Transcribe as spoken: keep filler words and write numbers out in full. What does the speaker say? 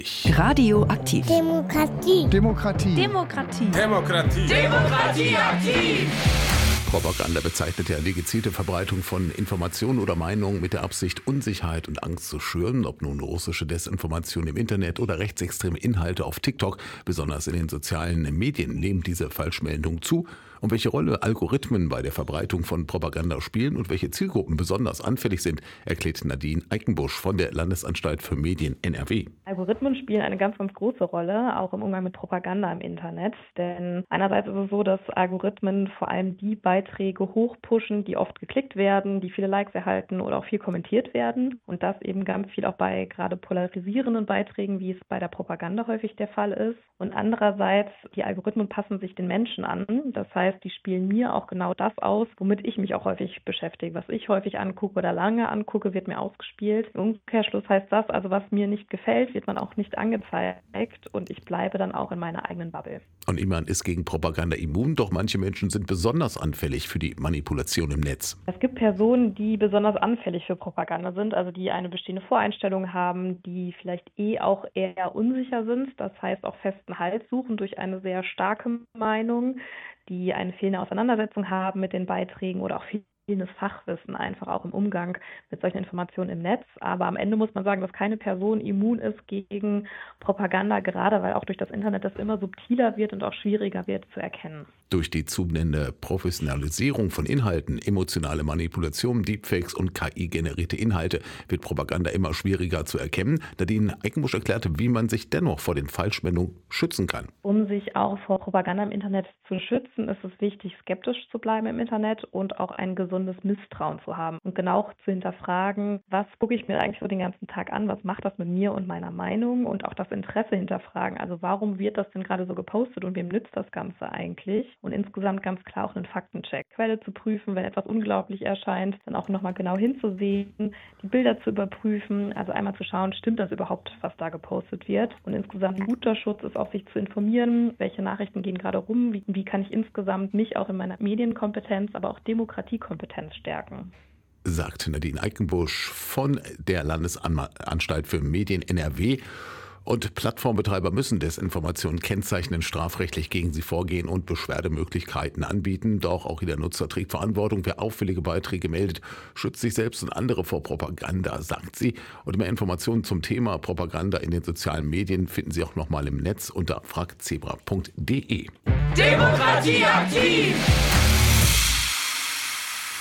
Radio aktiv. Demokratie. Demokratie. Demokratie. Demokratie. Demokratie aktiv. Propaganda bezeichnet ja die gezielte Verbreitung von Informationen oder Meinungen mit der Absicht, Unsicherheit und Angst zu schüren, ob nun russische Desinformation im Internet oder rechtsextreme Inhalte auf TikTok. Besonders in den sozialen Medien nehmen diese Falschmeldungen zu. Und welche Rolle Algorithmen bei der Verbreitung von Propaganda spielen und welche Zielgruppen besonders anfällig sind, erklärt Nadine Eikenbusch von der Landesanstalt für Medien N R W. Algorithmen spielen eine ganz, ganz große Rolle, auch im Umgang mit Propaganda im Internet. Denn einerseits ist es so, dass Algorithmen vor allem die Beiträge hochpushen, die oft geklickt werden, die viele Likes erhalten oder auch viel kommentiert werden. Und das eben ganz viel auch bei gerade polarisierenden Beiträgen, wie es bei der Propaganda häufig der Fall ist. Und andererseits, die Algorithmen passen sich den Menschen an. Das heißt, die spielen mir auch genau das aus, womit ich mich auch häufig beschäftige. Was ich häufig angucke oder lange angucke, wird mir ausgespielt. Im Umkehrschluss heißt das, also was mir nicht gefällt, wird man auch nicht angezeigt und ich bleibe dann auch in meiner eigenen Bubble. Und niemand ist gegen Propaganda immun, doch manche Menschen sind besonders anfällig für die Manipulation im Netz. Es gibt Personen, die besonders anfällig für Propaganda sind, also die eine bestehende Voreinstellung haben, die vielleicht eh auch eher unsicher sind, das heißt auch festen Halt suchen durch eine sehr starke Meinung, die eine fehlende Auseinandersetzung haben mit den Beiträgen oder auch fehlendes Fachwissen einfach auch im Umgang mit solchen Informationen im Netz. Aber am Ende muss man sagen, dass keine Person immun ist gegen Propaganda, gerade weil auch durch das Internet das immer subtiler wird und auch schwieriger wird zu erkennen. Durch die zunehmende Professionalisierung von Inhalten, emotionale Manipulation, Deepfakes und K I-generierte Inhalte wird Propaganda immer schwieriger zu erkennen. Nadine Eikenbusch erklärte, wie man sich dennoch vor den Falschmeldungen schützen kann. Um sich auch vor Propaganda im Internet zu schützen, ist es wichtig, skeptisch zu bleiben im Internet und auch ein gesundes Misstrauen zu haben und genau zu hinterfragen, was gucke ich mir eigentlich so den ganzen Tag an, was macht das mit mir und meiner Meinung und auch das Interesse hinterfragen. Also warum wird das denn gerade so gepostet und wem nützt das Ganze eigentlich? Und insgesamt ganz klar auch einen Faktencheck. Quelle zu prüfen, wenn etwas unglaublich erscheint, dann auch nochmal genau hinzusehen, die Bilder zu überprüfen, also einmal zu schauen, stimmt das überhaupt, was da gepostet wird? Und insgesamt ein guter Schutz ist auch, sich zu informieren, welche Nachrichten gehen gerade rum, wie, wie kann ich insgesamt mich auch in meiner Medienkompetenz, aber auch Demokratiekompetenz stärken. Sagt Nadine Eikenbusch von der Landesanstalt für Medien N R W. Und Plattformbetreiber müssen Desinformationen kennzeichnen, strafrechtlich gegen sie vorgehen und Beschwerdemöglichkeiten anbieten. Doch auch jeder Nutzer trägt Verantwortung. Wer auffällige Beiträge meldet, schützt sich selbst und andere vor Propaganda, sagt sie. Und mehr Informationen zum Thema Propaganda in den sozialen Medien finden Sie auch nochmal im Netz unter fragzebra punkt de. Demokratie aktiv!